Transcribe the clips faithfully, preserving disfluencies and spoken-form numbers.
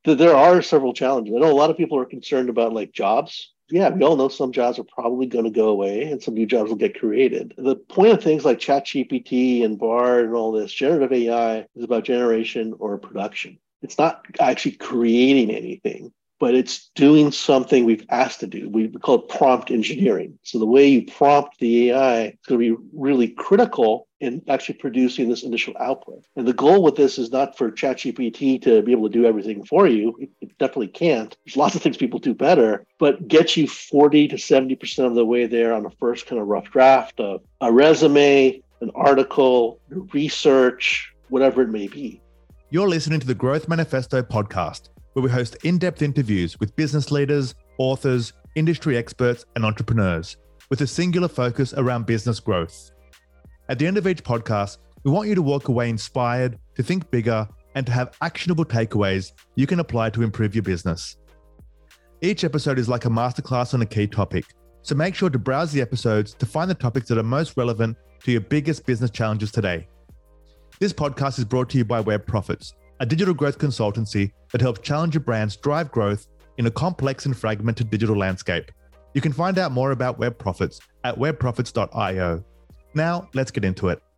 there are several challenges. I know a lot of people are concerned about like jobs. Yeah, we all know some jobs are probably going to go away and some new jobs will get created. The point of things like ChatGPT and Bard and all this, generative A I is about generation or production. It's not actually creating anything, but it's doing something we've asked to do. We call it prompt engineering. So the way you prompt the A I is going to be really critical in actually producing this initial output. And the goal with this is not for ChatGPT to be able to do everything for you. It, it definitely can't. There's lots of things people do better, but get you forty to seventy percent of the way there on the first kind of rough draft of a resume, an article, research, whatever it may be. You're listening to the Growth Manifesto podcast, where we host in-depth interviews with business leaders, authors, industry experts, and entrepreneurs, with a singular focus around business growth. At the end of each podcast, we want you to walk away inspired, to think bigger, and to have actionable takeaways you can apply to improve your business. Each episode is like a masterclass on a key topic, so make sure to browse the episodes to find the topics that are most relevant to your biggest business challenges today. This podcast is brought to you by Web Profits, a digital growth consultancy that helps challenger brands drive growth in a complex and fragmented digital landscape. You can find out more about Web Profits at web profits dot io. Now, let's get into it.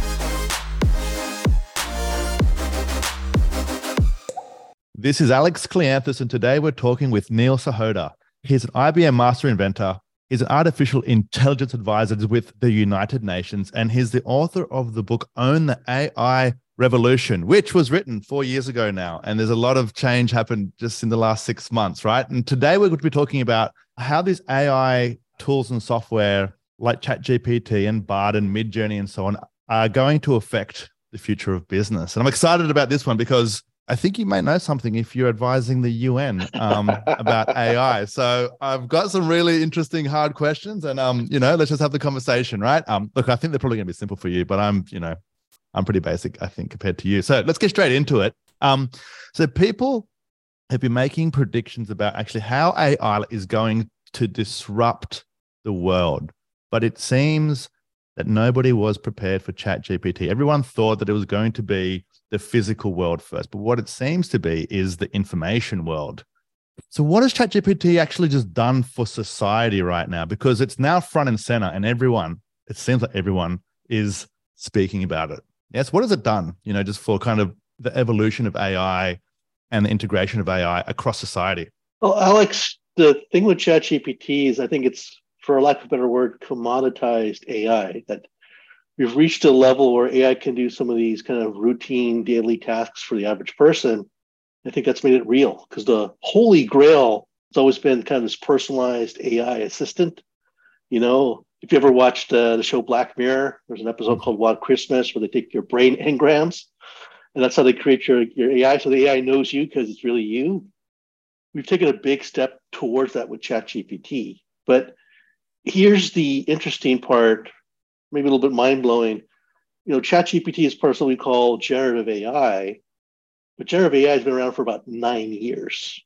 This is Alex Kleanthis, and today we're talking with Neil Sahota. He's an I B M master inventor. He's an artificial intelligence advisor with the United Nations, and he's the author of the book Own the A I Revolution, which was written four years ago now. And there's a lot of change happened just in the last six months, right? And today we're going to be talking about how these A I tools and software like ChatGPT and Bard and Midjourney and so on are going to affect the future of business. And I'm excited about this one because I think you may know something if you're advising the U N um, about A I. So I've got some really interesting, hard questions, and um, you know, let's just have the conversation, right? Um, look, I think they're probably going to be simple for you, but I'm, you know, I'm pretty basic, I think, compared to you. So let's get straight into it. Um, so people have been making predictions about actually how A I is going to disrupt the world, but it seems that nobody was prepared for ChatGPT. Everyone thought that it was going to be the physical world first, but what it seems to be is the information world. So what has ChatGPT actually just done for society right now? Because it's now front and center, and everyone, it seems like everyone is speaking about it. Yes, what has it done, you know, just for kind of the evolution of A I and the integration of A I across society? Well, Alex, the thing with ChatGPT is I think it's, for lack of a better word, commoditized A I, that we've reached a level where A I can do some of these kind of routine daily tasks for the average person. I think that's made it real, because the holy grail has always been kind of this personalized A I assistant. You know, if you ever watched uh, the show Black Mirror, there's an episode called Wild Christmas where they take your brain engrams, and that's how they create your, your A I. So the A I knows you because it's really you. We've taken a big step towards that with ChatGPT. But here's the interesting part, maybe a little bit mind-blowing. You know, ChatGPT is part of something we call generative A I, but generative A I has been around for about nine years.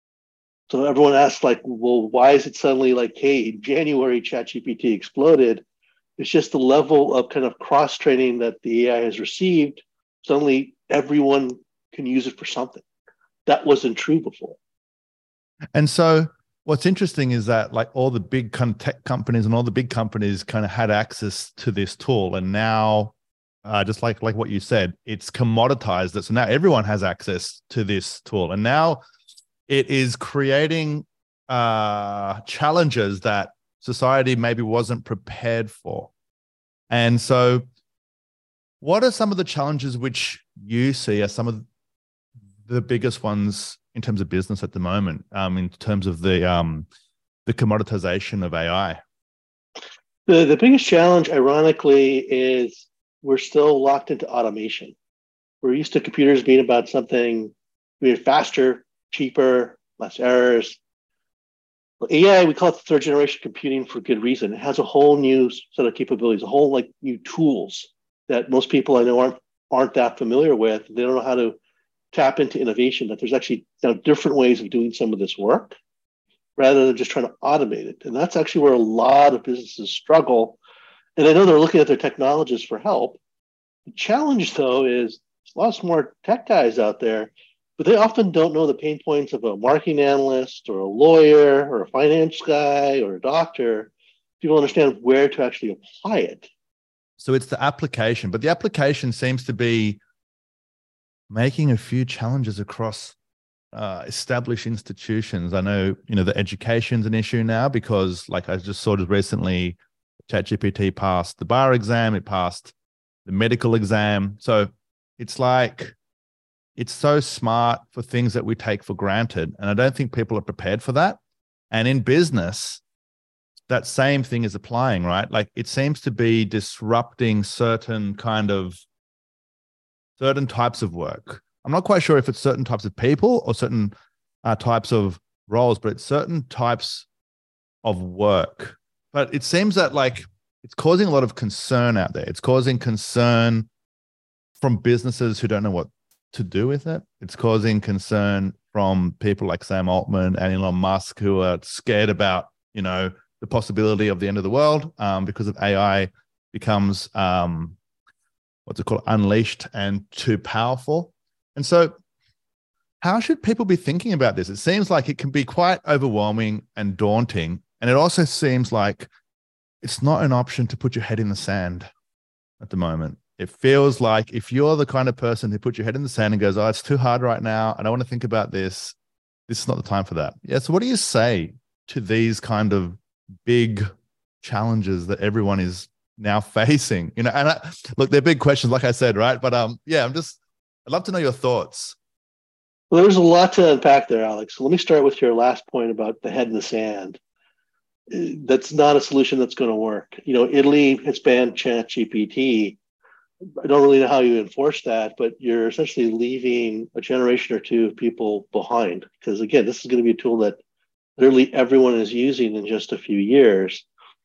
So everyone asks, like, well, why is it suddenly like, hey, in January, ChatGPT exploded? It's just the level of kind of cross-training that the A I has received. Suddenly, everyone can use it for something. That wasn't true before. And so what's interesting is that like all the big tech companies and all the big companies kind of had access to this tool. And now, uh, just like, like what you said, it's commoditized it. So now everyone has access to this tool. And now it is creating uh, challenges that society maybe wasn't prepared for. And so what are some of the challenges which you see as some of the biggest ones in terms of business at the moment, um, in terms of the um, the commoditization of A I? The, the biggest challenge, ironically, is we're still locked into automation. We're used to computers being about something being faster, cheaper, less errors. Well, A I, we call it third generation computing for good reason. It has a whole new set of capabilities, a whole like new tools that most people I know aren't aren't that familiar with. They don't know how to tap into innovation, that there's actually now different ways of doing some of this work rather than just trying to automate it. And that's actually where a lot of businesses struggle. And I know they're looking at their technologists for help. The challenge, though, is there's lots more tech guys out there, but they often don't know the pain points of a marketing analyst or a lawyer or a finance guy or a doctor. People understand where to actually apply it. So it's the application, but the application seems to be making a few challenges across uh, established institutions. I know, you know, the education's an issue now because, like I just saw just recently, ChatGPT passed the bar exam, it passed the medical exam. So it's like, it's so smart for things that we take for granted. And I don't think people are prepared for that. And in business, that same thing is applying, right? Like it seems to be disrupting certain kind of, certain types of work. I'm not quite sure if it's certain types of people or certain uh, types of roles, but it's certain types of work. But it seems that like it's causing a lot of concern out there. It's causing concern from businesses who don't know what to do with it. It's causing concern from people like Sam Altman and Elon Musk who are scared about, you know, the possibility of the end of the world um, because of A I becomes, um, what's it called, unleashed and too powerful. And so how should people be thinking about this? It seems like it can be quite overwhelming and daunting. And it also seems like it's not an option to put your head in the sand at the moment. It feels like if you're the kind of person who puts your head in the sand and goes, oh, it's too hard right now, I don't want to think about this, this is not the time for that. Yeah, so what do you say to these kind of big challenges that everyone is now facing? You know, and I, look, they're big questions, like I said, right? But um, yeah, I'm just, I'd love to know your thoughts. Well, there's a lot to unpack there, Alex. So let me start with your last point about the head in the sand. That's not a solution that's going to work. You know, Italy has banned ChatGPT. I don't really know how you enforce that, but you're essentially leaving a generation or two of people behind. Because again, this is going to be a tool that literally everyone is using in just a few years,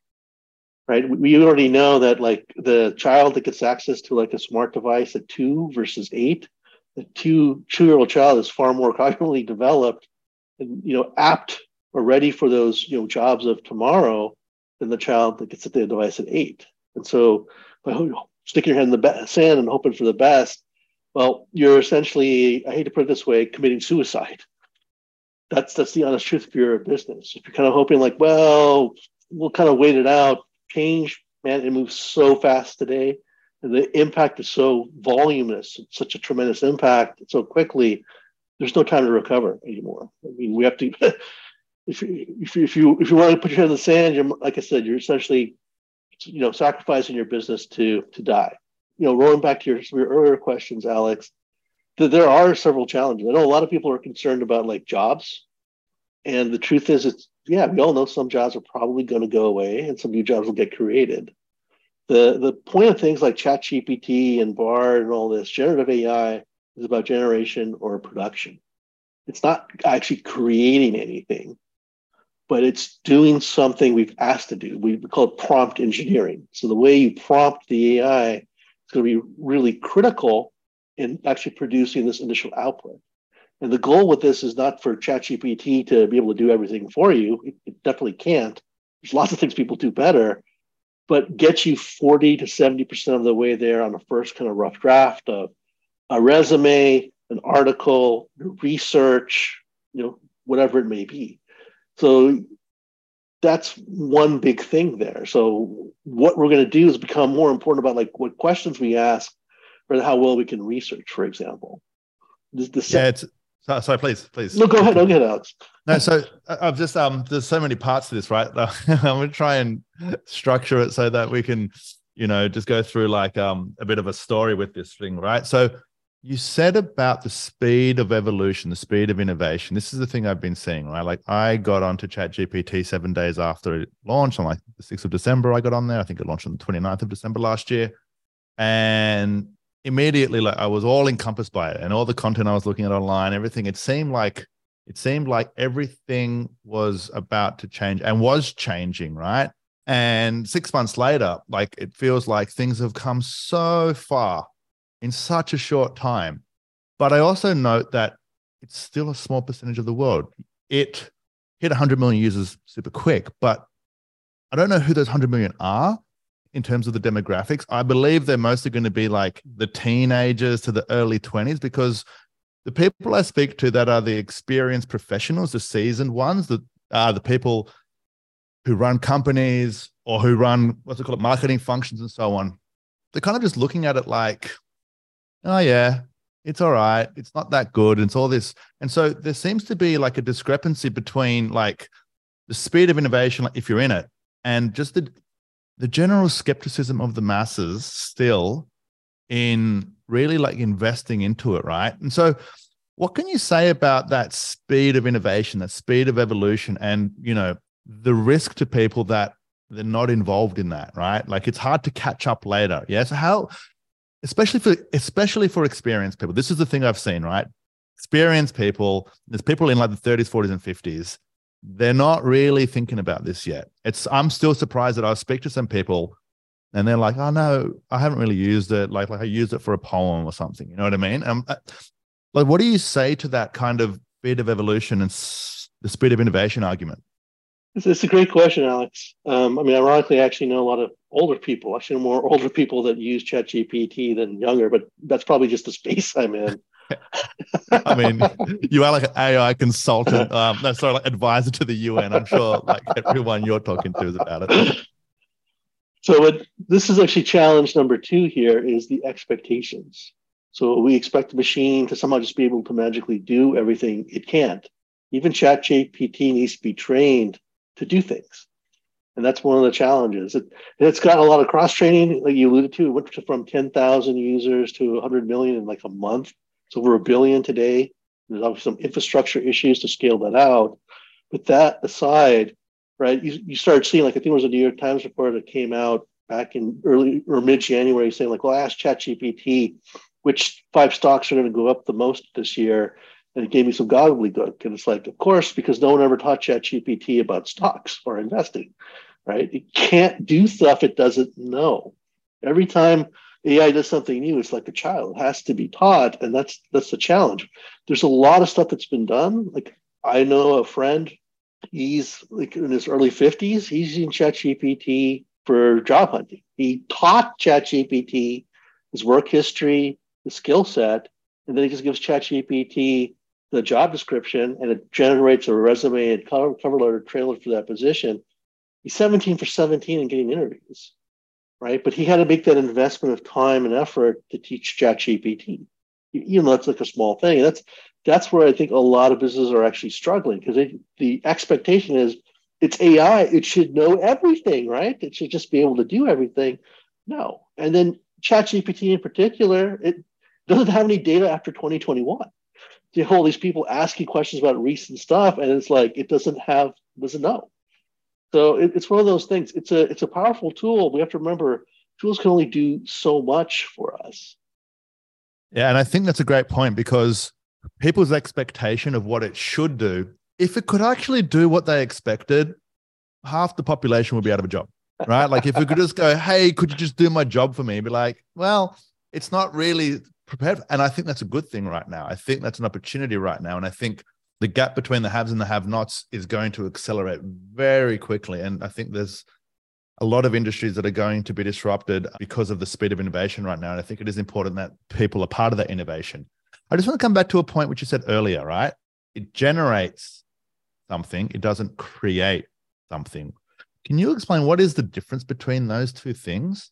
right? We already know that like the child that gets access to like a smart device at two versus eight, the two two-year-old child is far more cognitively developed and, you know, apt or ready for those, you know, jobs of tomorrow than the child that gets at the device at eight. And so by sticking your head in the sand and hoping for the best, well, you're essentially, I hate to put it this way, committing suicide. That's that's the honest truth if you're a business. If you're kind of hoping like, well, we'll kind of wait it out, change, man, it moves so fast today. And the impact is so voluminous, it's such a tremendous impact so quickly, there's no time to recover anymore. I mean, we have to, if you, if you, if you, if you want to put your head in the sand, you're, like I said, you're essentially, you know, sacrificing your business to, to die. You know, rolling back to your, your earlier questions, Alex, there are several challenges. I know a lot of people are concerned about like jobs. And the truth is, it's, yeah, we all know some jobs are probably going to go away and some new jobs will get created. The, the point of things like ChatGPT and Bard and all this, generative A I is about generation or production. It's not actually creating anything, but it's doing something we've asked to do. We call it prompt engineering. So the way you prompt the A I is going to be really critical in actually producing this initial output. And the goal with this is not for ChatGPT to be able to do everything for you. It, it definitely can't. There's lots of things people do better, but get you forty to seventy percent of the way there on the first kind of rough draft of a resume, an article, research, you know, whatever it may be. So that's one big thing there. So what we're going to do is become more important about like what questions we ask or how well we can research, for example. This, this yeah, it's, so, sorry, please, please. No, go ahead. No, go ahead, Alex. No, so I've just, um, there's so many parts to this, right? I'm going to try and structure it so that we can, you know, just go through like um, a bit of a story with this thing, right? So you said about the speed of evolution, the speed of innovation. This is the thing I've been seeing, right? Like I got onto ChatGPT seven days after it launched on like the sixth of December. I got on there. I think it launched on the twenty-ninth of December last year. And immediately, like I was all encompassed by it and all the content I was looking at online, everything. It seemed like, it seemed like everything was about to change and was changing, right? And six months later, like it feels like things have come so far in such a short time. But I also note that it's still a small percentage of the world. It hit one hundred million users super quick, but I don't know who those one hundred million are in terms of the demographics. I believe they're mostly going to be like the teenagers to the early twenties, because the people I speak to that are the experienced professionals, the seasoned ones, that are the people who run companies or who run, what's it called, marketing functions and so on. They're kind of just looking at it like, oh yeah, it's all right. It's not that good. It's all this. And so there seems to be like a discrepancy between like the speed of innovation, like if you're in it, and just the, the general skepticism of the masses still in really like investing into it, right? And so what can you say about that speed of innovation, that speed of evolution, and, you know, the risk to people that they're not involved in that, right? Like it's hard to catch up later. Yeah. So how, especially for, especially for experienced people, this is the thing I've seen, right? Experienced people, there's people in like the thirties, forties and fifties. They're not really thinking about this yet. It's, I'm still surprised that I speak to some people and they're like, oh no, I haven't really used it. Like, like I used it for a poem or something. You know what I mean? Um, like, what do you say to that kind of speed of evolution and s- the speed of innovation argument? It's, it's a great question, Alex. Um, I mean, ironically, I actually know a lot of older people. I actually know more older people that use ChatGPT than younger, but that's probably just the space I'm in. I mean, you are like an A I consultant, um, no, sorry, like advisor to the U N. I'm sure like everyone you're talking to is about it. So what, this is actually challenge number two here is the expectations. So we expect the machine to somehow just be able to magically do everything it can't. Even ChatGPT needs to be trained to do things. And that's one of the challenges. It, it's got a lot of cross-training, like you alluded to. It went from ten thousand users to one hundred million in like a month. It's over a billion today. There's obviously some infrastructure issues to scale that out. But that aside, right, you, you start seeing, like I think it was a New York Times report that came out back in early or mid-January saying like, well, I asked ChatGPT which five stocks are going to go up the most this year. And it gave me some gobbledygook. And it's like, of course, because no one ever taught ChatGPT about stocks or investing, right? It can't do stuff it doesn't know. Every time A I does something new, it's like a child. It has to be taught. And that's that's the challenge. There's a lot of stuff that's been done. Like I know a friend, he's like in his early fifties, he's using ChatGPT for job hunting. He taught ChatGPT his work history, the skill set, and then he just gives ChatGPT the job description and it generates a resume and cover, cover letter trailer for that position. He's seventeen for seventeen and getting interviews, right? But he had to make that investment of time and effort to teach ChatGPT. You know, that's like a small thing. That's that's where I think a lot of businesses are actually struggling because the expectation is it's A I. It should know everything, right? It should just be able to do everything. No. And then ChatGPT in particular, it doesn't have any data after twenty twenty-one. You have all these people asking questions about recent stuff, and it's like it doesn't have, doesn't know. So it, it's one of those things. It's a it's a powerful tool. We have to remember tools can only do so much for us. Yeah, and I think that's a great point because people's expectation of what it should do, if it could actually do what they expected, half the population would be out of a job, right? Like if we could just go, hey, could you just do my job for me? Be like, well, it's not really prepared. And I think that's a good thing right now. I think that's an opportunity right now. And I think the gap between the haves and the have-nots is going to accelerate very quickly. And I think there's a lot of industries that are going to be disrupted because of the speed of innovation right now. And I think it is important that people are part of that innovation. I just want to come back to a point which you said earlier, right? It generates something. It doesn't create something. Can you explain what is the difference between those two things?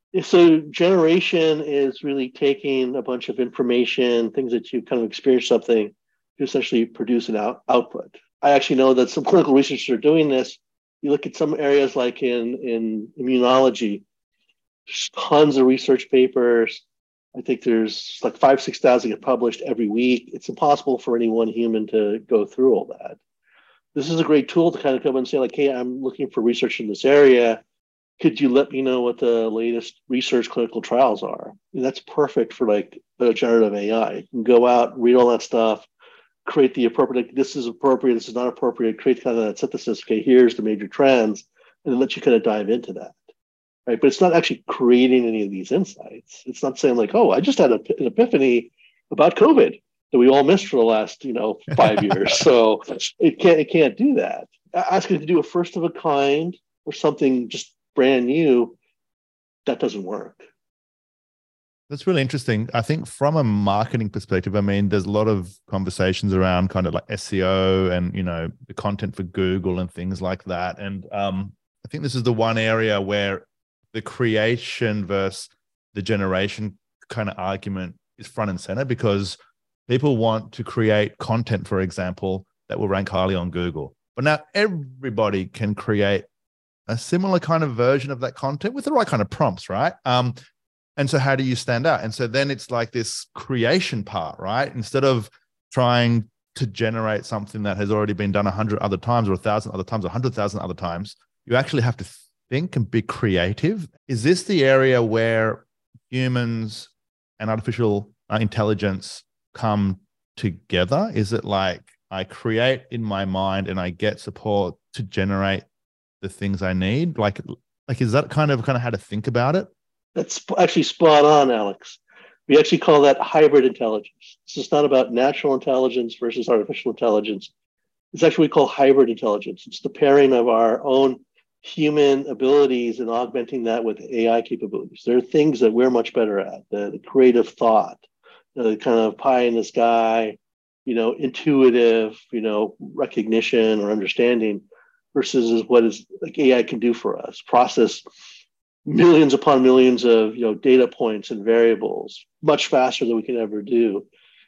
So generation is really taking a bunch of information, things that you kind of experience something to essentially produce an out- output. I actually know that some clinical researchers are doing this. You look at some areas like in, in immunology, there's tons of research papers. I think there's like five, six thousand get published every week. It's impossible for any one human to go through all that. This is a great tool to kind of come and say like, hey, I'm looking for research in this area. Could you let me know what the latest research clinical trials are? And that's perfect for like a generative A I. You can go out, read all that stuff, create the appropriate, this is appropriate, this is not appropriate, create kind of that synthesis. Okay, here's the major trends, and then let you kind of dive into that. Right. But it's not actually creating any of these insights. It's not saying like, oh, I just had a, an epiphany about COVID that we all missed for the last, you know, five years. So it can't it can't do that. Asking it to do a first of a kind or something just brand new, that doesn't work. That's really interesting. I think from a marketing perspective, I mean, there's a lot of conversations around kind of like S E O and, you know, the content for Google and things like that. And um, I think this is the one area where the creation versus the generation kind of argument is front and center, because people want to create content, for example, that will rank highly on Google. But now everybody can create a similar kind of version of that content with the right kind of prompts, right? Um, and so how do you stand out? And so then it's like this creation part, right? Instead of trying to generate something that has already been done a hundred other times or a thousand other times, a hundred thousand other times, you actually have to think and be creative. Is this the area where humans and artificial uh, intelligence come together? Is it like I create in my mind and I get support to generate the things I need? Like, like is that kind of kind of how to think about it? That's actually spot on, Alex. We actually call that hybrid intelligence. It's just not about natural intelligence versus artificial intelligence. It's actually what we call hybrid intelligence. It's the pairing of our own human abilities and augmenting that with A I capabilities. There are things that we're much better at, the, the creative thought, the kind of pie in the sky, you know, intuitive, you know, recognition or understanding, versus is what is like A I can do for us, process millions upon millions of, you know, data points and variables much faster than we can ever do.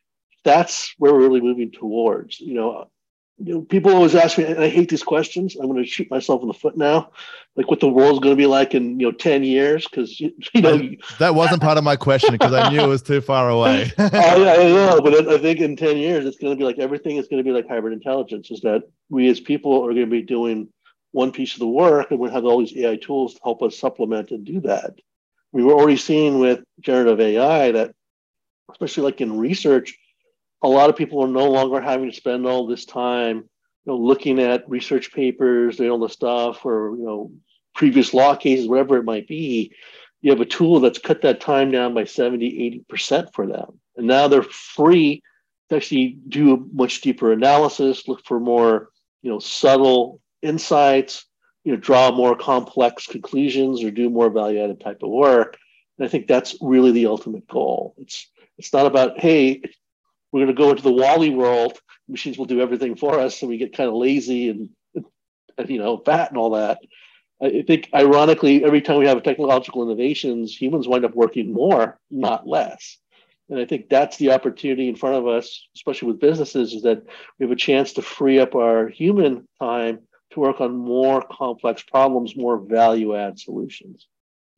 That's where we're really moving towards. You know, you know, people always ask me, and I hate these questions. I'm going to shoot myself in the foot now, like what the world's going to be like in, you know, ten years, because you, you know I, that wasn't part of my question because I knew it was too far away. I, I know, but I think in ten years it's going to be like everything is going to be like hybrid intelligence. Is that we as people are going to be doing one piece of the work, and we have all these A I tools to help us supplement and do that. We were already seeing with generative A I that, especially like in research, a lot of people are no longer having to spend all this time, you know, looking at research papers, doing all the stuff, or, you know, previous law cases, whatever it might be. You have a tool that's cut that time down by seventy, eighty percent for them. And now they're free to actually do a much deeper analysis, look for more, you know, subtle insights, you know, draw more complex conclusions or do more value-added type of work. And I think that's really the ultimate goal. It's it's not about, hey, we're going to go into the Wall-E world, machines will do everything for us, and we get kind of lazy and, and you know, fat and all that. I think, ironically, every time we have technological innovations, humans wind up working more, not less. And I think that's the opportunity in front of us, especially with businesses, is that we have a chance to free up our human time to work on more complex problems, more value-add solutions.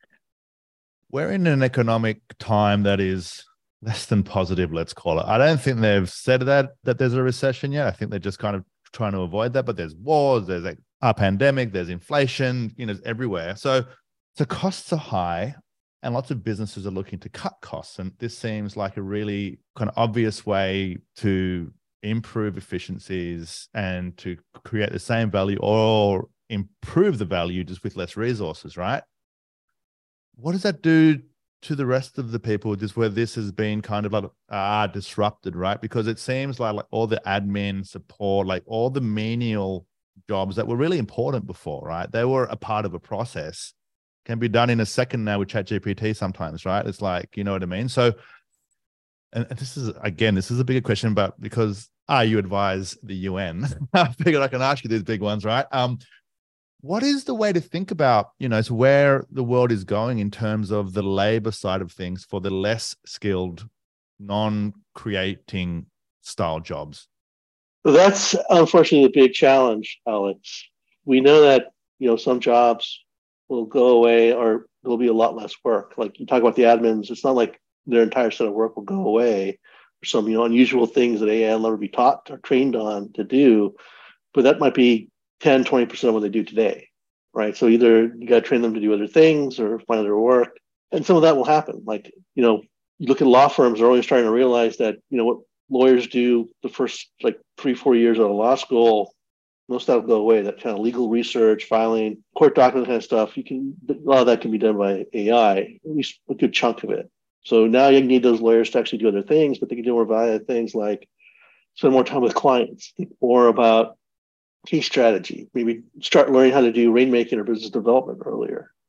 We're in an economic time that is less than positive, let's call it. I don't think they've said that, that there's a recession yet. I think they're just kind of trying to avoid that, but there's wars, there's like a pandemic, there's inflation, you know, everywhere. So, so costs are high and lots of businesses are looking to cut costs. And this seems like a really kind of obvious way to improve efficiencies and to create the same value or improve the value just with less resources, right? What does that do to the rest of the people, just where this has been kind of like ah disrupted, right? Because it seems like, like all the admin support, like all the menial jobs that were really important before, right? They were a part of a process, can be done in a second now with ChatGPT sometimes, right? It's like, you know what I mean? So, and this is, again, this is a bigger question, but because ah, you advise the U N, I figured I can ask you these big ones, right? Um, What is the way to think about, you know, where the world is going in terms of the labor side of things for the less skilled, non-creating style jobs? So that's unfortunately the big challenge, Alex. We know that, you know, some jobs will go away or there'll be a lot less work. Like you talk about the admins, it's not like their entire set of work will go away. There's some, you know, unusual things that A I will never be taught or trained on to do, but that might be ten, twenty percent of what they do today, right? So either you got to train them to do other things or find other work. And some of that will happen. Like, you know, you look at law firms, they're always trying to realize that, you know, what lawyers do the first like three, four years out of law school, most of that will go away. That kind of legal research, filing, court document kind of stuff, you can, a lot of that can be done by A I, at least a good chunk of it. So now you need those lawyers to actually do other things, but they can do more valuable things like spend more time with clients, think more about case strategy, maybe start learning how to do rainmaking or business development earlier.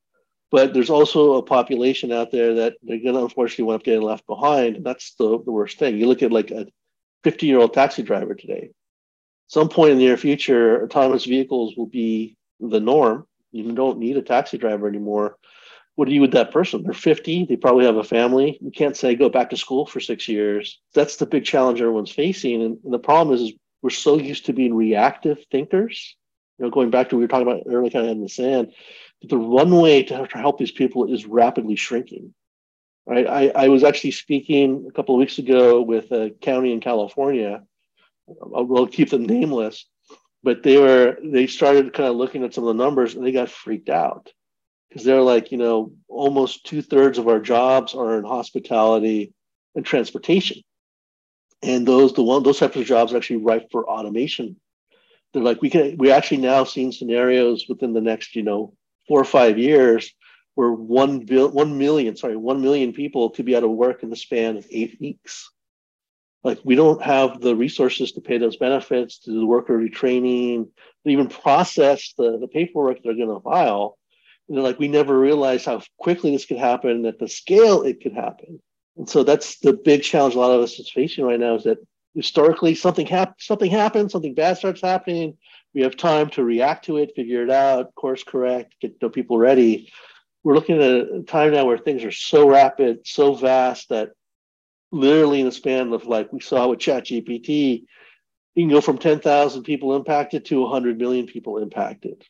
But there's also a population out there that they're going to unfortunately wind up getting left behind. And that's the, the worst thing. You look at like a fifty-year-old taxi driver today. Some point in the near future, autonomous vehicles will be the norm. You don't need a taxi driver anymore. What do you with that person? They're fifty. They probably have a family. You can't say go back to school for six years. That's the big challenge everyone's facing. And, and the problem is, is we're so used to being reactive thinkers. You know, going back to what we were talking about earlier, kind of in the sand, that the runway to help these people is rapidly shrinking. Right? I, I was actually speaking a couple of weeks ago with a county in California. We'll keep them nameless, but they were they started kind of looking at some of the numbers and they got freaked out because they're like, you know, almost two thirds of our jobs are in hospitality and transportation, and those the one those types of jobs are actually ripe for automation. They're like, we can we actually now seen scenarios within the next, you know, four or five years where one bill one million sorry one million people could be out of work in the span of eight weeks. Like, we don't have the resources to pay those benefits, to do the worker retraining, to even process the, the paperwork they're going to file. And they're like, we never realized how quickly this could happen, at the scale it could happen. And so that's the big challenge a lot of us is facing right now, is that historically something, hap- something happens, something bad starts happening. We have time to react to it, figure it out, course correct, get the people ready. We're looking at a time now where things are so rapid, so vast, that literally in the span of, like we saw with ChatGPT, you can go from ten thousand people impacted to one hundred million people impacted.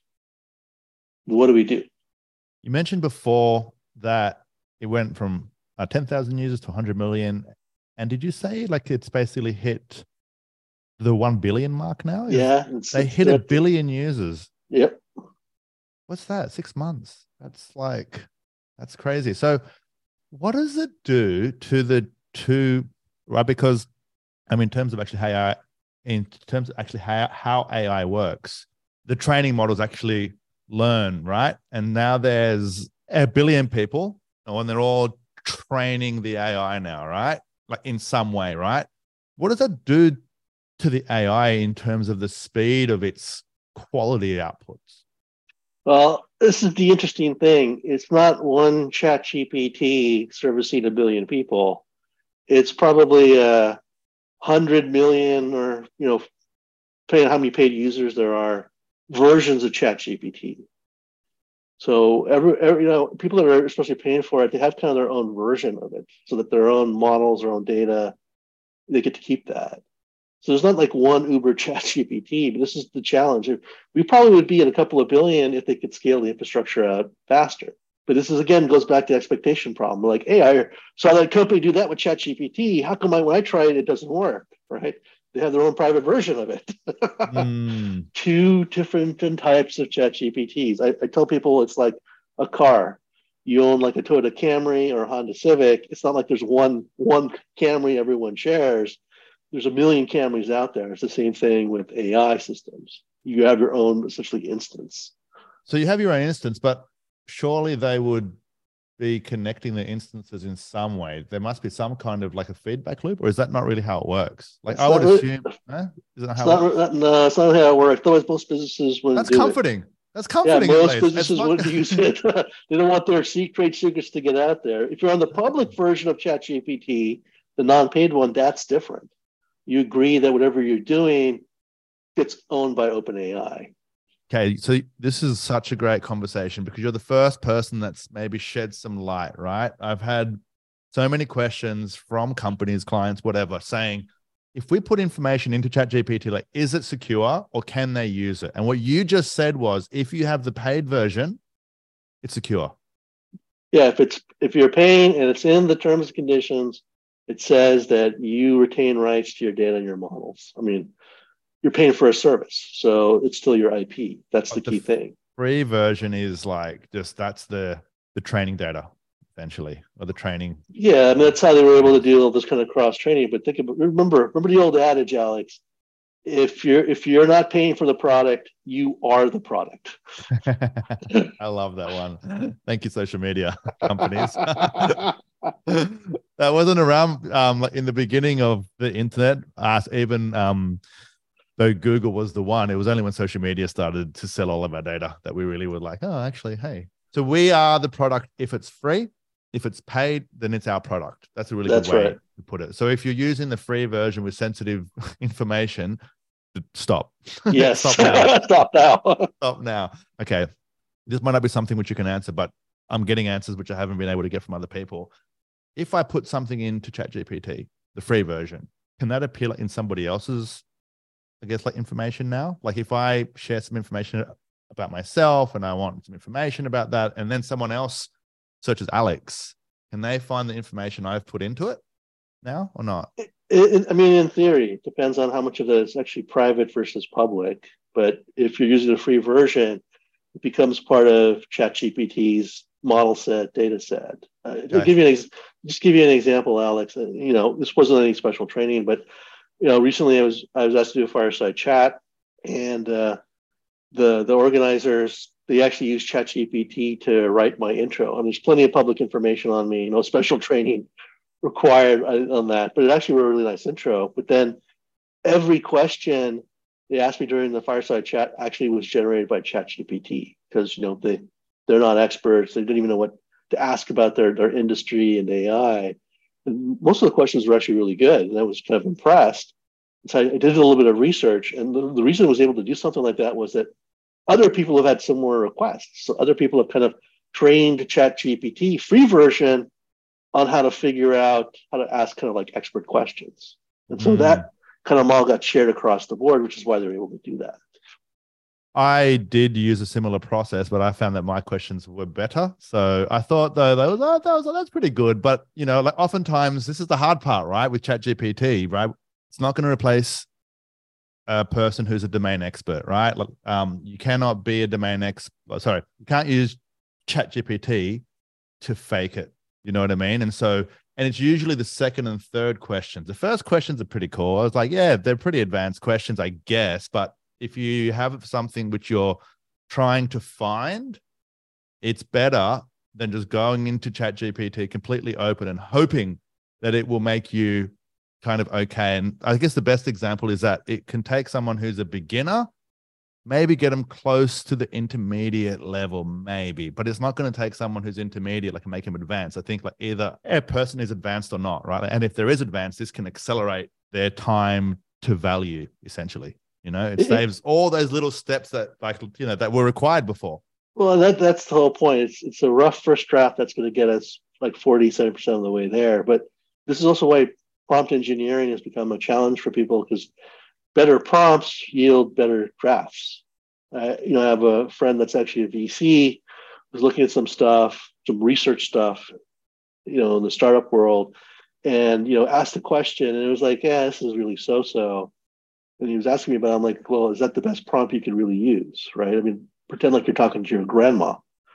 What do we do? You mentioned before that it went from uh, ten thousand users to one hundred million. And did you say like it's basically hit the one billion mark now? Is yeah. They it's, hit a billion users. Yep. What's that? Six months. That's like, that's crazy. So what does it do to the two, right? Because I mean, in terms of actually how A I, in terms of actually how, how A I works, the training models actually learn, right? And now there's a billion people and they're all training the A I now, right? Like in some way, right? What does that do to the A I in terms of the speed of its quality outputs? Well, this is the interesting thing. It's not one ChatGPT servicing a billion people. It's probably a hundred million, or, you know, depending on how many paid users there are, versions of ChatGPT. So every, every, you know, people that are especially paying for it, they have kind of their own version of it, so that their own models, their own data, they get to keep that. So there's not like one Uber ChatGPT, but this is the challenge. We probably would be at a couple of billion if they could scale the infrastructure out faster. But this is, again, goes back to the expectation problem. We're like, hey, I saw that company do that with ChatGPT. How come I, when I try it, it doesn't work, right? They have their own private version of it. mm. Two different types of ChatGPTs. I, I tell people it's like a car. You own like a Toyota Camry or a Honda Civic. It's not like there's one one Camry everyone shares. There's a million Camrys out there. It's the same thing with A I systems. You have your own, essentially, instance. So you have your own instance, but surely they would be connecting the instances in some way. There must be some kind of like a feedback loop, or is that not really how it works? Like, it's I would really, assume, eh? Is that how it's not, it no, it's not how it works. Otherwise, most businesses wouldn't That's do comforting. It. That's comforting. Yeah, most businesses wouldn't use it. They don't want their trade secrets to get out there. If you're on the public version of ChatGPT, the non-paid one, that's different. You agree that whatever you're doing gets owned by OpenAI. Okay, so this is such a great conversation because you're the first person that's maybe shed some light, right? I've had so many questions from companies, clients, whatever, saying, if we put information into ChatGPT, like, is it secure or can they use it? And what you just said was, if you have the paid version, it's secure. Yeah, if it's if you're paying and it's in the terms and conditions, it says that you retain rights to your data and your models. I mean, you're paying for a service, so it's still your I P. That's the, the key thing. Free version is like just that's the the training data, essentially, or the training. Yeah, I mean, that's how they were able to do all this kind of cross training. But think about remember remember the old adage, Alex. If you're if you're not paying for the product, you are the product. I love that one. Thank you, social media companies. That wasn't around um, in the beginning of the internet. Uh, even um, though Google was the one, it was only when social media started to sell all of our data that we really were like, oh, actually, hey, So we are the product if it's free. If it's paid, then it's our product. That's a really That's good way right. to put it. So if you're using the free version with sensitive information, stop. Yes. Stop now. Stop now. Stop now. Okay. This might not be something which you can answer, but I'm getting answers which I haven't been able to get from other people. If I put something into ChatGPT, the free version, can that appear in somebody else's, I guess, like information now? Like if I share some information about myself and I want some information about that, and then someone else searches Alex, can they find the information I've put into it now or not? It, it, I mean, in theory, it depends on how much of it is actually private versus public. But if you're using the free version, it becomes part of ChatGPT's model set, data set. Uh, Okay. to give you an ex- just give you an example, Alex. Uh, you know, this wasn't any special training, but you know, recently I was I was asked to do a fireside chat, and uh, the the organizers, they actually used ChatGPT to write my intro. I mean, there's plenty of public information on me, no special training required on that, but it actually wrote a really nice intro. But then every question they asked me during the fireside chat actually was generated by ChatGPT, because you know they they're not experts. They didn't even know what to ask about their their industry and A I. And most of the questions were actually really good, and I was kind of impressed. So I did a little bit of research, and the, the reason I was able to do something like that was that other people have had similar requests. So other people have kind of trained ChatGPT free version on how to figure out how to ask kind of like expert questions. And so Mm. that kind of model got shared across the board, which is why they're able to do that. I did use a similar process, but I found that my questions were better. So I thought though that was, oh, that was that's pretty good. But you know, like oftentimes this is the hard part, right? With ChatGPT, right? It's not going to replace a person who's a domain expert, right? Like, um, you cannot be a domain ex. Sorry, you can't use ChatGPT to fake it. You know what I mean? And so, and it's usually the second and third questions. The first questions are pretty cool. I was like, yeah, they're pretty advanced questions, I guess. But if you have something which you're trying to find, it's better than just going into ChatGPT completely open and hoping that it will make you kind of okay. And I guess the best example is that it can take someone who's a beginner, maybe get them close to the intermediate level, maybe, but it's not going to take someone who's intermediate, like, and make them advanced. I think like either a person is advanced or not, right? And if there is advanced, this can accelerate their time to value, essentially. You know, it saves all those little steps that, like, you know, that were required before. Well, that that's the whole point. It's it's a rough first draft that's going to get us like forty, seventy percent of the way there. But this is also why prompt engineering has become a challenge for people, because better prompts yield better drafts. Uh, you know, I have a friend that's actually a V C, was looking at some stuff, some research stuff, you know, in the startup world, and, you know, asked the question, and it was like, yeah, this is really so-so. And he was asking me about it. I'm like, well, is that the best prompt you can really use, right? I mean, pretend like you're talking to your grandma.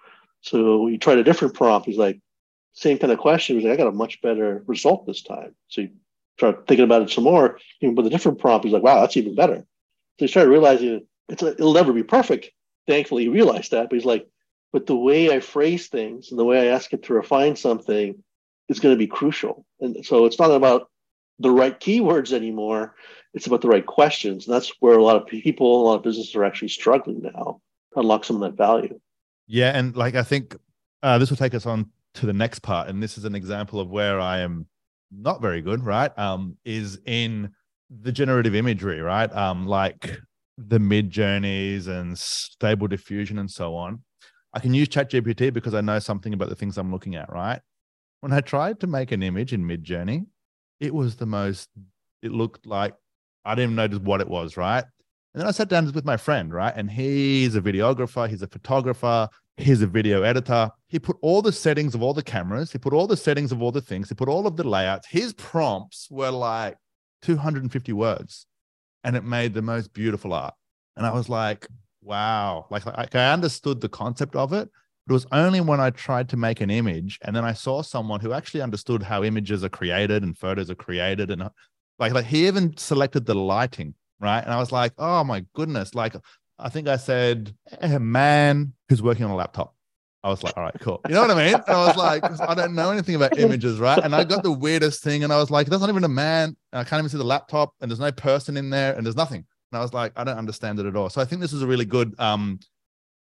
So you tried a different prompt. He's like, same kind of question. He's like, I got a much better result this time. So you start thinking about it some more. Even with a different prompt, he's like, wow, that's even better. So he started realizing it's a, it'll never be perfect. Thankfully, he realized that. But he's like, but the way I phrase things and the way I ask it to refine something is going to be crucial. And so it's not about the right keywords anymore. It's about the right questions. And that's where a lot of people, a lot of businesses are actually struggling now to unlock some of that value. Yeah. And like, I think uh, this will take us on to the next part. And this is an example of where I am not very good, right? Um, is in the generative imagery, right? Um, like the mid journeys and stable diffusion and so on. I can use ChatGPT because I know something about the things I'm looking at, right? When I tried to make an image in mid journey, it was the most, it looked like, I didn't even notice what it was, right? And then I sat down with my friend, right? And he's a videographer, he's a photographer, he's a video editor. He put all the settings of all the cameras, he put all the settings of all the things, he put all of the layouts. His prompts were like two hundred fifty words, and it made the most beautiful art. And I was like, wow, like, like I understood the concept of it. But it was only when I tried to make an image and then I saw someone who actually understood how images are created and photos are created. And like, like he even selected the lighting, right? And I was like, oh my goodness. Like, I think I said, a man who's working on a laptop. I was like, all right, cool. You know what I mean? And I was like, I don't know anything about images, right? And I got the weirdest thing and I was like, that's not even a man. And I can't even see the laptop and there's no person in there and there's nothing. And I was like, I don't understand it at all. So I think this is a really good um,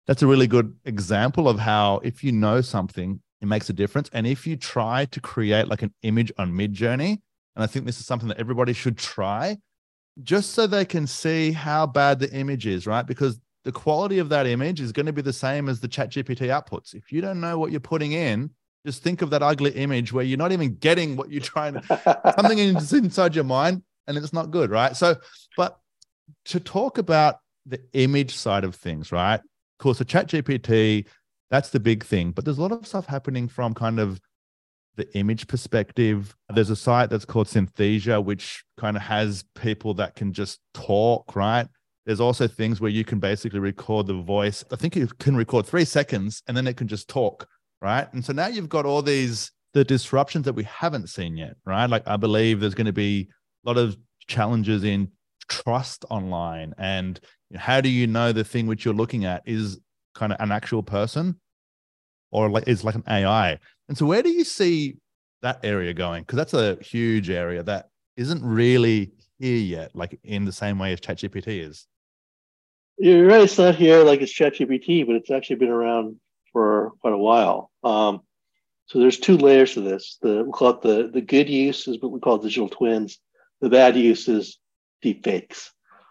That's a really good example of how if you know something, it makes a difference. And if you try to create like an image on Midjourney, and I think this is something that everybody should try, just so they can see how bad the image is, right? Because the quality of that image is going to be the same as the ChatGPT outputs. If you don't know what you're putting in, just think of that ugly image where you're not even getting what you're trying to, something is inside your mind and it's not good, right? So, but to talk about the image side of things, right? Of course, the ChatGPT, that's the big thing, but there's a lot of stuff happening from kind of the image perspective. There's a site that's called Synthesia, which kind of has people that can just talk, right? There's also things where you can basically record the voice. I think you can record three seconds and then it can just talk, right? And so now you've got all these, the disruptions that we haven't seen yet, right? Like I believe there's going to be a lot of challenges in trust online. And how do you know the thing which you're looking at is kind of an actual person or like is like an A I? And so where do you see that area going? Because that's a huge area that isn't really here yet, like in the same way as ChatGPT is. You're right. It's not here like it's ChatGPT, but it's actually been around for quite a while. Um, so there's two layers to this. The, we call it the, the good use is what we call digital twins. The bad use is deep fakes.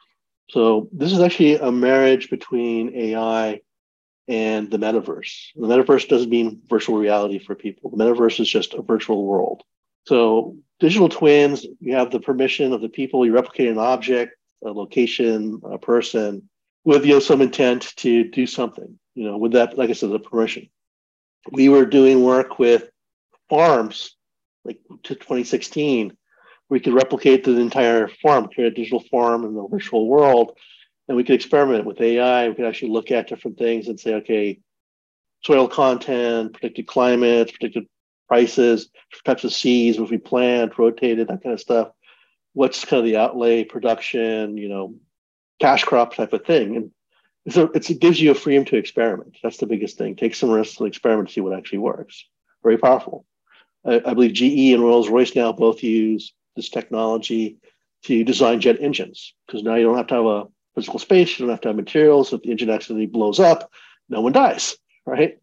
So this is actually a marriage between A I and the metaverse. The metaverse doesn't mean virtual reality for people. The metaverse is just a virtual world. So digital twins, you have the permission of the people, you replicate an object, a location, a person, with you know, some intent to do something, you know, with that, like I said, the permission. We were doing work with farms, like to twenty sixteen, we could replicate the entire farm, create a digital farm in the virtual world, and we could experiment with A I. We could actually look at different things and say, okay, soil content, predicted climates, predicted prices, types of seeds, if we plant, rotated, that kind of stuff. What's kind of the outlay, production, you know, cash crop type of thing. And so it's, it gives you a freedom to experiment. That's the biggest thing. Take some risks and experiment to see what actually works. Very powerful. I, I believe G E and Rolls-Royce now both use this technology to design jet engines, because now you don't have to have a physical space, you don't have to have materials. If the engine accidentally blows up, no one dies, right?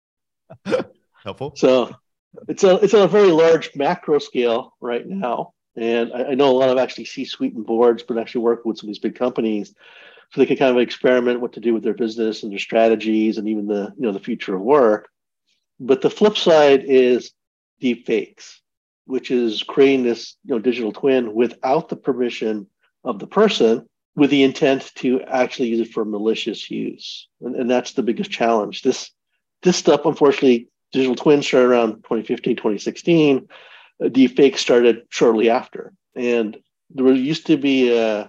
Helpful. So it's a it's on a very large macro scale right now. And I, I know a lot of actually C-suite and boards, but actually work with some of these big companies so they can kind of experiment what to do with their business and their strategies and even the, you know, the future of work. But the flip side is deep fakes, which is creating this, you know, digital twin without the permission of the person, with the intent to actually use it for malicious use. And, and that's the biggest challenge. This this stuff, unfortunately, digital twins started around twenty fifteen, twenty sixteen. Uh, deep fakes started shortly after. And there used to be a,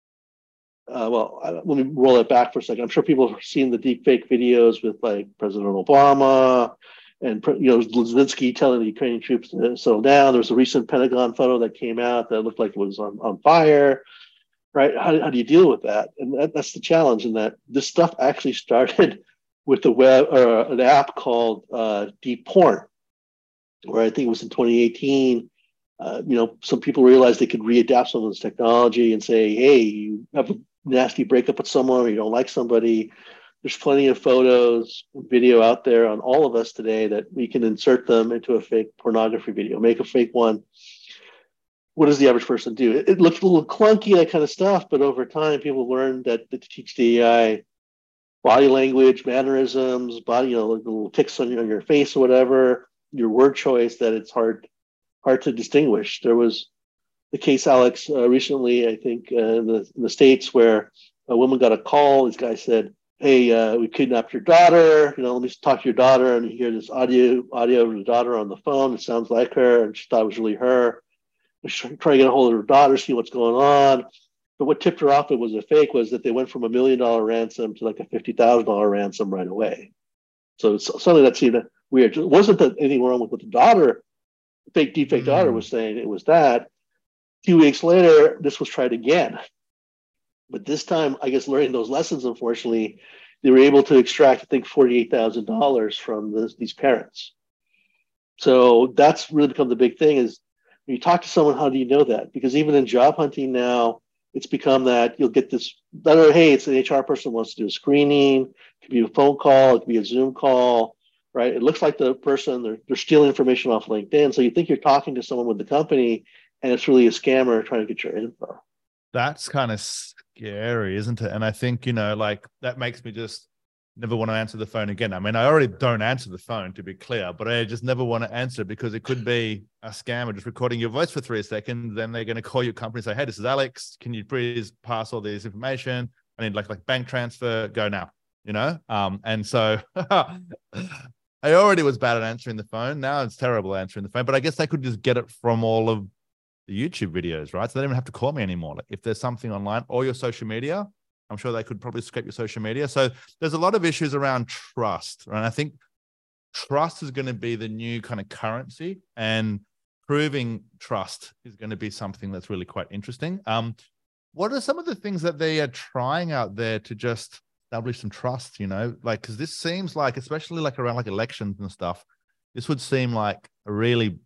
uh, well, uh, let me roll it back for a second. I'm sure people have seen the deep fake videos with like President Obama and, you know, Zelensky telling the Ukrainian troops to settle down. There was a recent Pentagon photo that came out that looked like it was on, on fire, right? How, how do you deal with that? And that, that's the challenge, in that this stuff actually started with the web or an app called uh, Deep Porn, where I think it was in twenty eighteen. Uh, you know, some people realized they could readapt some of this technology and say, hey, you have a nasty breakup with someone or you don't like somebody. There's plenty of photos, video out there on all of us today that we can insert them into a fake pornography video, make a fake one. What does the average person do? It, it looks a little clunky, that kind of stuff, but over time, people learn that to teach the A I body language, mannerisms, body, you know, like little ticks on your, on your face or whatever, your word choice, that it's hard hard to distinguish. There was the case, Alex, uh, recently, I think, uh, in, the, in the States, where a woman got a call. This guy said, hey, uh, we kidnapped your daughter. You know, let me talk to your daughter. And you hear this audio audio of the daughter on the phone. It sounds like her. And she thought it was really her. Trying to get a hold of her daughter, see what's going on. But what tipped her off it was a fake was that they went from a million dollar ransom to like a fifty thousand dollars ransom right away. So it's something that seemed weird. It wasn't that anything wrong with what the daughter, fake deepfake mm. daughter was saying. It was that. A few weeks later, this was tried again. But this time, I guess, learning those lessons, unfortunately, they were able to extract, I think, forty-eight thousand dollars from this, these parents. So that's really become the big thing is, when you talk to someone, how do you know that? Because even in job hunting now, it's become that you'll get this, that, hey, it's an H R person wants to do a screening, it could be a phone call, it could be a Zoom call, right? It looks like the person, they're, they're stealing information off LinkedIn. So you think you're talking to someone with the company, and it's really a scammer trying to get your info. That's kind of scary, isn't it? And I think, you know, like that makes me just never want to answer the phone again. I mean, I already don't answer the phone, to be clear, but I just never want to answer it because it could be a scammer just recording your voice for three seconds. Then they're going to call your company and say, hey, this is Alex. Can you please pass all this information? I need like, like bank transfer, go now, you know? Um, and so I already was bad at answering the phone. Now it's terrible answering the phone, but I guess they could just get it from all of the YouTube videos, right? So they don't even have to call me anymore. Like if there's something online or your social media, I'm sure they could probably scrape your social media. So there's a lot of issues around trust, right? And I think trust is going to be the new kind of currency, and proving trust is going to be something that's really quite interesting. Um, what are some of the things that they are trying out there to just establish some trust, you know, like, because this seems like, especially like around like elections and stuff, this would seem like a really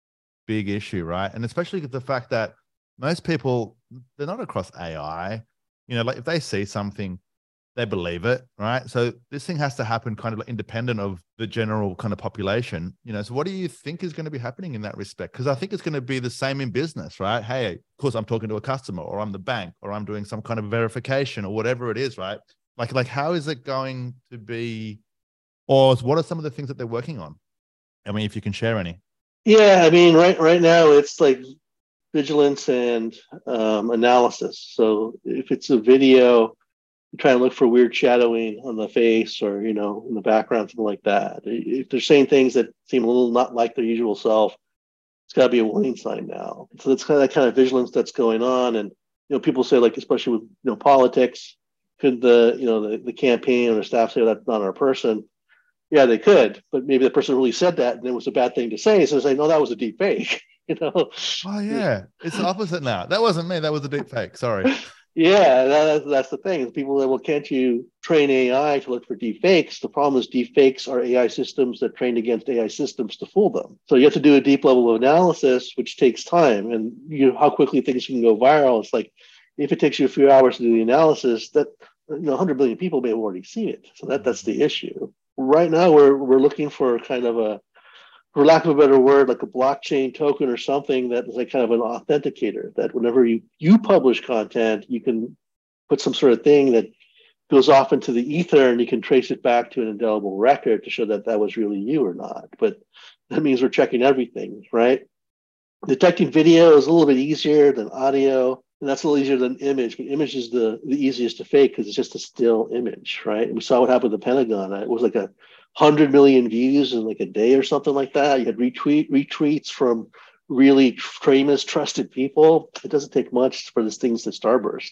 big issue, right? And especially the fact that most people, they're not across A I. You know, like if they see something, they believe it, right? So this thing has to happen kind of like independent of the general kind of population, you know. So what do you think is going to be happening in that respect? Because I think it's going to be the same in business, right? Hey, of course, I'm talking to a customer, or I'm the bank, or I'm doing some kind of verification, or whatever it is, right? Like, like how is it going to be, or what are some of the things that they're working on? I mean, if you can share any. Yeah, I mean, right right now it's like vigilance and um, analysis. So if it's a video, you try and look for weird shadowing on the face or, you know, in the background, something like that. If they're saying things that seem a little not like their usual self, it's got to be a warning sign now. So that's kind of that kind of vigilance that's going on. And, you know, people say, like, especially with, you know, politics, could the, you know, the, the campaign or the staff say, well, that's not our person? Yeah, they could, but maybe the person really said that and it was a bad thing to say. So they say, no, that was a deep fake. You know. Oh yeah, it's the opposite now. That wasn't me. That was a deep fake. Sorry. Yeah, that, that's the thing. People say, well, can't you train A I to look for deep fakes? The problem is deep fakes are A I systems that trained against A I systems to fool them. So you have to do a deep level of analysis, which takes time. And you know how quickly things can go viral. It's like if it takes you a few hours to do the analysis, that, you know, one hundred million people may have already seen it. So that that's the issue. Right now, we're we're looking for kind of a, for lack of a better word, like a blockchain token or something that is like kind of an authenticator, that whenever you, you publish content, you can put some sort of thing that goes off into the ether and you can trace it back to an indelible record to show that that was really you or not. But that means we're checking everything, right? Detecting video is a little bit easier than audio, and that's a little easier than image, but image is the, the easiest to fake because it's just a still image, right? And we saw what happened with the Pentagon. It was like a hundred million views in like a day or something like that. You had retweet retweets from really famous, trusted people. It doesn't take much for these things to starburst.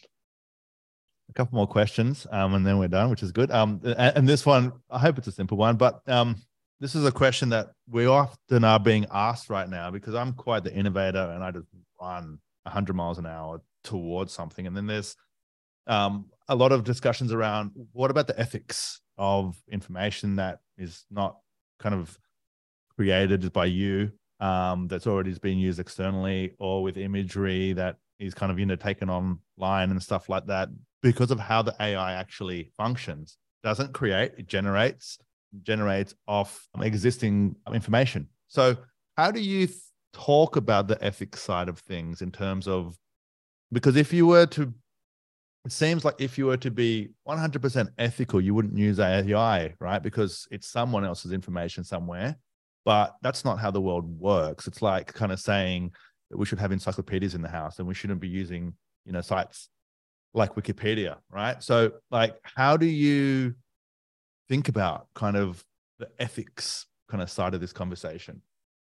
A couple more questions, um, and then we're done, which is good. Um, and, and this one, I hope it's a simple one, but um, this is a question that we often are being asked right now because I'm quite the innovator and I just run one hundred miles an hour towards something. And then there's um, a lot of discussions around what about the ethics of information that is not kind of created by you, um, that's already been used externally, or with imagery that is kind of, you know, taken online and stuff like that, because of how the A I actually functions. Doesn't create, it generates, generates off existing information. So how do you th- talk about the ethics side of things in terms of, because if you were to, it seems like if you were to be one hundred percent ethical, you wouldn't use A I, right? Because it's someone else's information somewhere, but that's not how the world works. It's like kind of saying that we should have encyclopedias in the house and we shouldn't be using, you know, sites like Wikipedia, right? So like, how do you think about kind of the ethics kind of side of this conversation?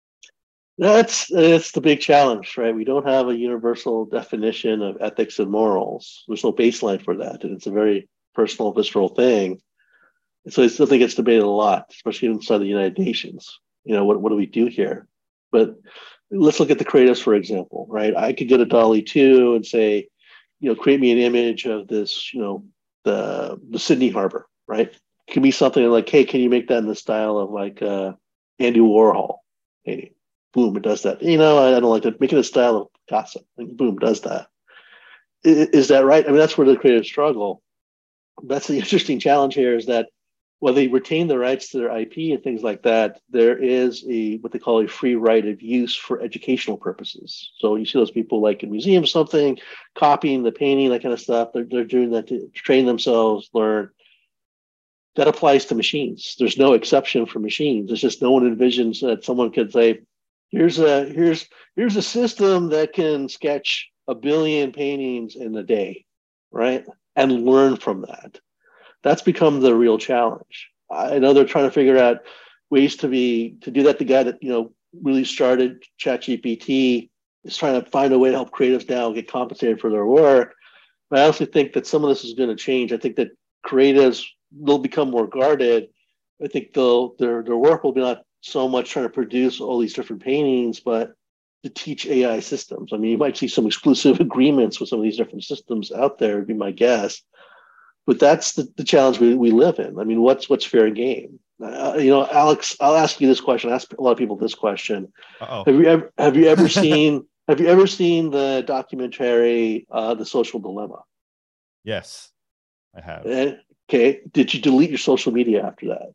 That's that's the big challenge, right? We don't have a universal definition of ethics and morals. There's no baseline for that, and it's a very personal, visceral thing. So I still think it's debated a lot, especially inside the United Nations. You know, what what do we do here? But let's look at the creatives, for example, right? I could go to DALL-E two and say, you know, create me an image of this, you know, the the Sydney Harbor, right? It could be something like, hey, can you make that in the style of like uh, Andy Warhol? Hey, boom, it does that. You know, I, I don't like that. Make it a style of Picasso. And boom, does that. Is that right? I mean, that's where the creative struggle. That's the interesting challenge here is that while they retain the rights to their I P and things like that, there is a what they call a free right of use for educational purposes. So you see those people like in museums, something, copying the painting, that kind of stuff. They're, they're doing that to train themselves, learn. That applies to machines. There's no exception for machines. It's just no one envisions that someone could say, here's a here's here's a system that can sketch a billion paintings in a day, right? And learn from that. That's become the real challenge. I know they're trying to figure out ways to be to do that. The guy that you know really started ChatGPT is trying to find a way to help creatives now get compensated for their work. But I also think that some of this is going to change. I think that creatives will become more guarded. I think they'll their their work will be not so much trying to produce all these different paintings, but to teach A I systems. I mean, you might see some exclusive agreements with some of these different systems out there, would be my guess. But that's the, the challenge we, we live in. I mean, what's what's fair game? Uh, you know, Alex, I'll ask you this question. I ask a lot of people this question. Uh-oh. Have you ever have you ever seen have you ever seen the documentary uh, The Social Dilemma? Yes, I have. Uh, okay. Did you delete your social media after that?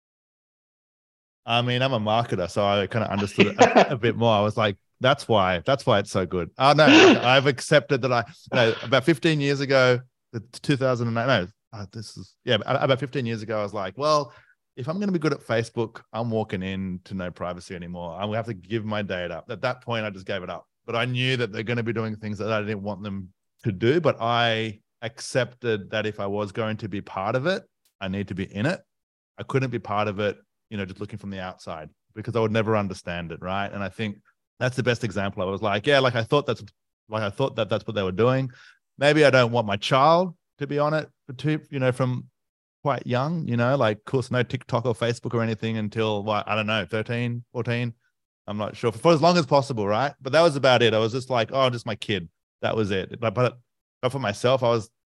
I mean, I'm a marketer, so I kind of understood it a, a bit more. I was like, that's why, that's why it's so good. Oh, no, I've accepted that I, you know, about fifteen years ago, the two thousand nine, no, uh, this is, yeah, about fifteen years ago, I was like, well, if I'm going to be good at Facebook, I'm walking in to no privacy anymore. I'm going to have to give my data. At that point, I just gave it up. But I knew that they're going to be doing things that I didn't want them to do. But I accepted that if I was going to be part of it, I need to be in it. I couldn't be part of it, you know, just looking from the outside because I would never understand it. Right. And I think that's the best example. I was like, yeah, like I thought that's like, I thought that that's what they were doing. Maybe I don't want my child to be on it, to, you know, from quite young, you know, like, of course, no TikTok or Facebook or anything until, what, I don't know, thirteen, fourteen. I'm not sure, for, for as long as possible, right? But that was about it. I was just like, oh, just my kid. That was it. But, but, but for myself, I was,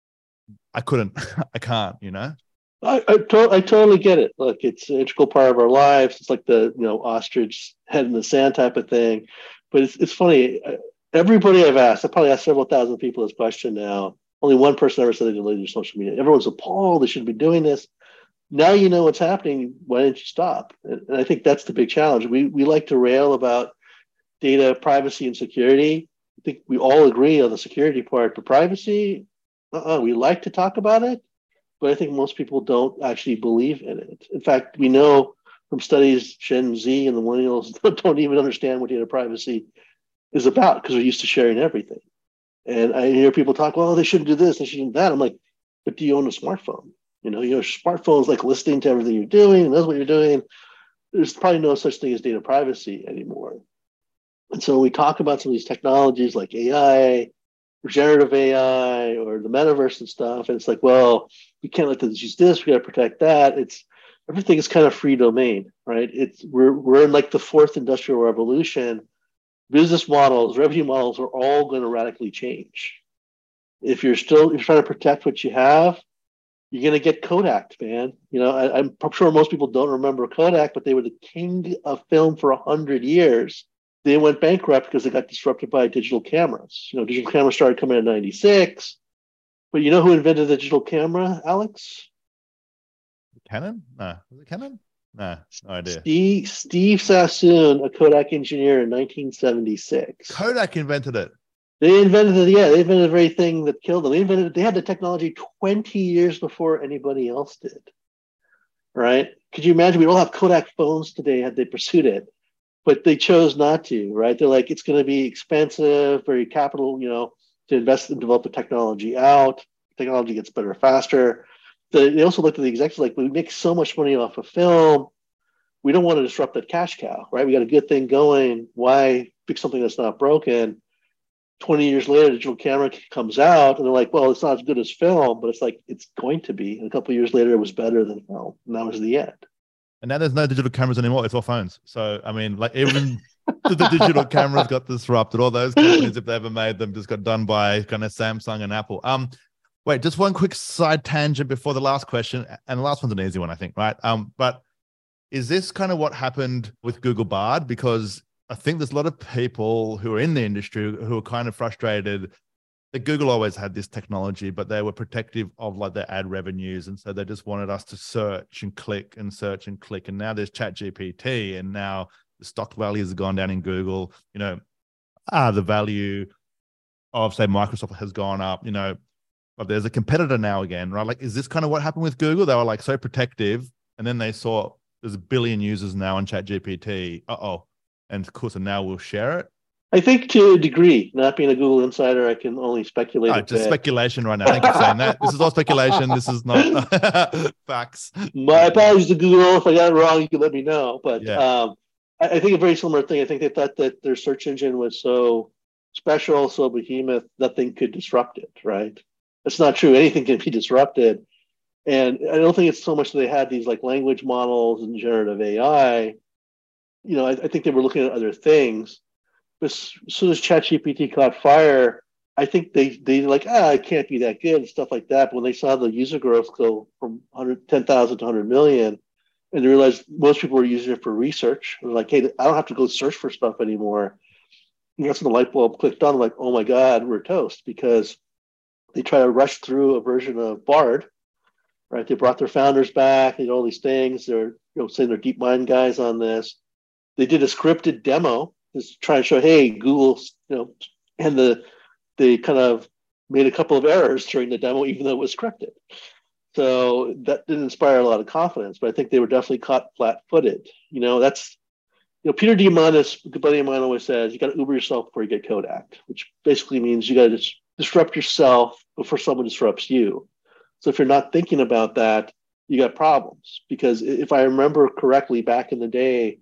I couldn't, I can't, you know? I I, to- I totally get it. Look, it's an integral part of our lives. It's like the you know ostrich head in the sand type of thing. But it's it's funny. Everybody I've asked, I've probably asked several thousand people this question now. Only one person ever said they deleted their social media. Everyone's appalled. They shouldn't be doing this. Now you know what's happening. Why didn't you stop? And I think that's the big challenge. We we like to rail about data privacy and security. I think we all agree on the security part, but privacy, uh-uh, we like to talk about it, but I think most people don't actually believe in it. In fact, we know from studies, Gen Z and the millennials don't even understand what data privacy is about because they're used to sharing everything. And I hear people talk, well, they shouldn't do this, they shouldn't do that. I'm like, but do you own a smartphone? You know, your smartphone's like listening to everything you're doing, and knows what you're doing. There's probably no such thing as data privacy anymore. And so we talk about some of these technologies like A I, generative A I, or the metaverse and stuff. And it's like, well, we can't let them use this. We got to protect that. It's everything is kind of free domain, right? It's we're we're in like the fourth industrial revolution. Business models, revenue models are all going to radically change. If you're still if you're trying to protect what you have, you're going to get Kodak, man. You know, I, I'm sure most people don't remember Kodak, but they were the king of film for a hundred years. They went bankrupt because they got disrupted by digital cameras. You know, digital cameras started coming in ninety-six. But you know who invented the digital camera, Alex? Canon? No. Was it Canon? No, no idea. Steve, Steve Sassoon, a Kodak engineer in nineteen seventy-six. Kodak invented it. They invented it, yeah, they invented the very thing that killed them. They invented they had the technology twenty years before anybody else did. Right? Could you imagine? We'd all have Kodak phones today had they pursued it. But they chose not to, right? They're like, it's going to be expensive, very capital, you know, to invest and develop the technology out. Technology gets better faster. The, they also looked at the executives like, we make so much money off of film. We don't want to disrupt that cash cow, right? We got a good thing going. Why fix something that's not broken? twenty years later, digital camera comes out, and they're like, well, it's not as good as film, but it's like, it's going to be. And a couple of years later, it was better than film. And that was the end. And now there's no digital cameras anymore. It's all phones. So, I mean, like even the digital cameras got disrupted. All those companies, if they ever made them, just got done by kind of Samsung and Apple. Um, Wait, just one quick side tangent before the last question. And the last one's an easy one, I think, right? Um, But is this kind of what happened with Google Bard? Because I think there's a lot of people who are in the industry who are kind of frustrated that Google always had this technology, but they were protective of like their ad revenues. And so they just wanted us to search and click and search and click. And now there's ChatGPT, and now the stock values have gone down in Google. You know, ah, the value of, say, Microsoft has gone up, you know, but there's a competitor now again, right? Like, is this kind of what happened with Google? They were like so protective, and then they saw there's a billion users now on ChatGPT. Uh-oh. And of course, and now we'll share it. I think to a degree, not being a Google insider, I can only speculate. Oh, just bit. Speculation right now. Thank you for saying that. This is all speculation. This is not facts. My apologies to Google. If I got it wrong, you can let me know. But yeah. um, I, I think a very similar thing. I think they thought that their search engine was so special, so behemoth, nothing could disrupt it, right? That's not true. Anything can be disrupted. And I don't think it's so much that they had these like language models and generative A I. You know, I, I think they were looking at other things. But as soon as ChatGPT caught fire, I think they they like, ah, it can't be that good and stuff like that. But when they saw the user growth go from ten thousand to one hundred million, and they realized most people were using it for research, they're like, hey, I don't have to go search for stuff anymore. And that's when the light bulb clicked on, like, oh my God, we're toast, because they try to rush through a version of Bard, right? They brought their founders back, they did all these things. They're, you know, saying they're DeepMind guys on this. They did a scripted demo, just trying to show, hey, Google's, you know, and the they kind of made a couple of errors during the demo, even though it was scripted. So that didn't inspire a lot of confidence, but I think they were definitely caught flat-footed. You know, that's, you know, Peter Diamandis, a good buddy of mine, always says, you got to Uber yourself before you get Kodak, which basically means you got to dis- disrupt yourself before someone disrupts you. So if you're not thinking about that, you got problems. Because if I remember correctly, back in the day,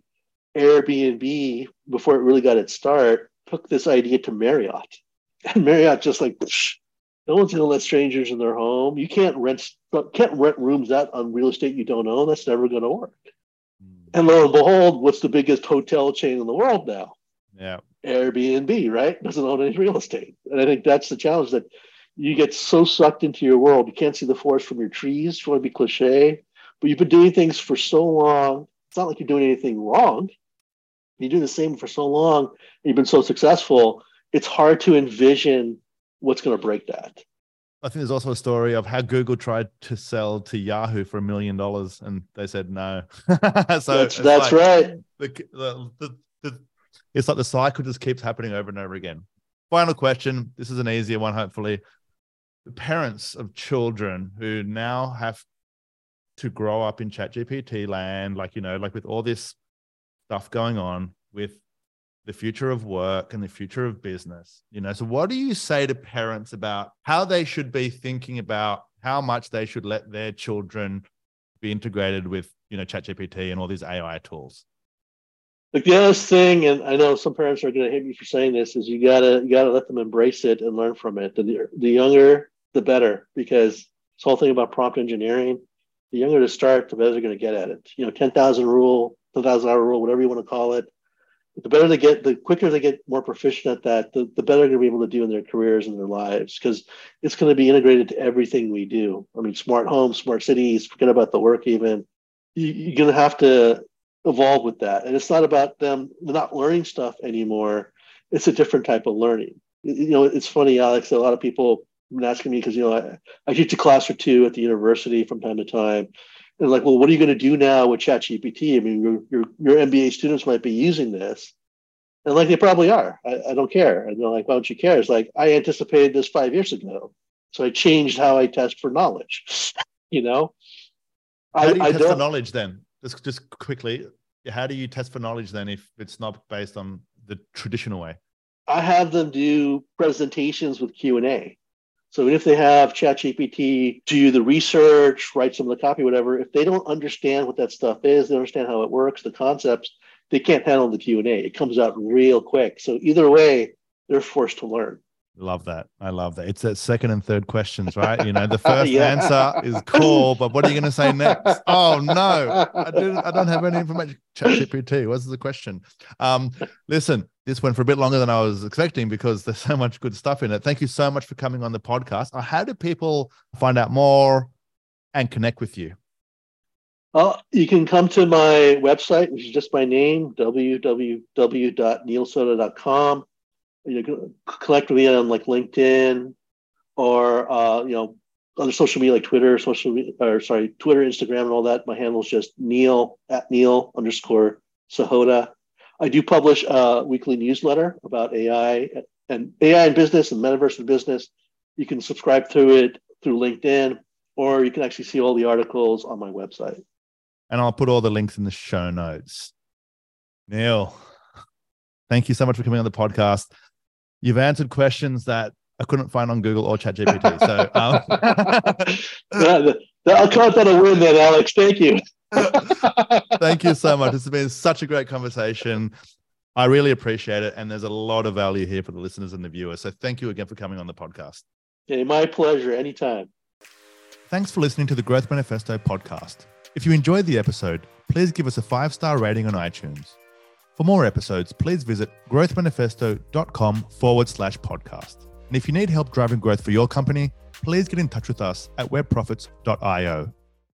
Airbnb, before it really got its start, took this idea to Marriott. And Marriott just like, no one's going to let strangers in their home. You can't rent can't rent rooms out on real estate you don't own. That's never going to work. Mm. And lo and behold, what's the biggest hotel chain in the world now? Yeah, Airbnb, right? Doesn't own any real estate. And I think that's the challenge, that you get so sucked into your world, you can't see the forest from your trees. You want to be cliche, but you've been doing things for so long. It's not like you're doing anything wrong. You do the same for so long, and you've been so successful, it's hard to envision what's going to break that. I think there's also a story of how Google tried to sell to Yahoo for a million dollars, and they said no. so that's, that's like right. The, the, the, the, it's like the cycle just keeps happening over and over again. Final question. This is an easier one, hopefully. The parents of children who now have to grow up in ChatGPT land, like, you know, like with all this stuff going on with the future of work and the future of business, you know, so what do you say to parents about how they should be thinking about how much they should let their children be integrated with, you know, ChatGPT and all these A I tools? Like the other thing, and I know some parents are going to hate me for saying this, is you gotta you gotta let them embrace it and learn from it. The, the younger, the better, because this whole thing about prompt engineering, the younger to start, the better they're going to get at it. You know, ten thousand rule, ten thousand hour rule, whatever you want to call it. The better they get, the quicker they get more proficient at that, the, the better they're going to be able to do in their careers and their lives, because it's going to be integrated to everything we do. I mean, smart homes, smart cities, forget about the work even. You, you're going to have to evolve with that. And it's not about them not learning stuff anymore. It's a different type of learning. You know, it's funny, Alex, a lot of people have been asking me, because, you know, I, I teach a class or two at the university from time to time. And like, well, what are you going to do now with ChatGPT? I mean, your, your your M B A students might be using this. And like, they probably are. I, I don't care. And they're like, why don't you care? It's like, I anticipated this five years ago. So I changed how I test for knowledge, you know? How I, do you I test don't, for knowledge then? Just, just quickly, how do you test for knowledge then if it's not based on the traditional way? I have them do presentations with Q and A. So even if they have ChatGPT do the research, write some of the copy, whatever, if they don't understand what that stuff is, they don't understand how it works, the concepts, they can't handle the Q and A. It comes out real quick. So either way, they're forced to learn. Love that. I love that. It's that second and third questions, right? You know, the first Yeah. answer is cool, but what are you going to say next? Oh no, I didn't. I don't have any information. ChatGPT. What's the question? Um, listen, this went for a bit longer than I was expecting because there's so much good stuff in it. Thank you so much for coming on the podcast. Uh, How do people find out more and connect with you? Well, you can come to my website, which is just my name, w w w dot neil soda dot com. You can connect with me on like LinkedIn, or uh, you know, other social media like Twitter, social media, or sorry, Twitter, Instagram, and all that. My handle is just Neil at Neil underscore Sahota. I do publish a weekly newsletter about A I and A I in business and metaverse in business. You can subscribe to it through LinkedIn, or you can actually see all the articles on my website. And I'll put all the links in the show notes. Neil, thank you so much for coming on the podcast. You've answered questions that I couldn't find on Google or ChatGPT. So um... that, that, I'll count that a win then, Alex. Thank you. Thank you so much. This has been such a great conversation. I really appreciate it. And there's a lot of value here for the listeners and the viewers. So thank you again for coming on the podcast. Okay, my pleasure. Anytime. Thanks for listening to the Growth Manifesto podcast. If you enjoyed the episode, please give us a five-star rating on iTunes. For more episodes, please visit growthmanifesto.com forward slash podcast. And if you need help driving growth for your company, please get in touch with us at web profits dot io.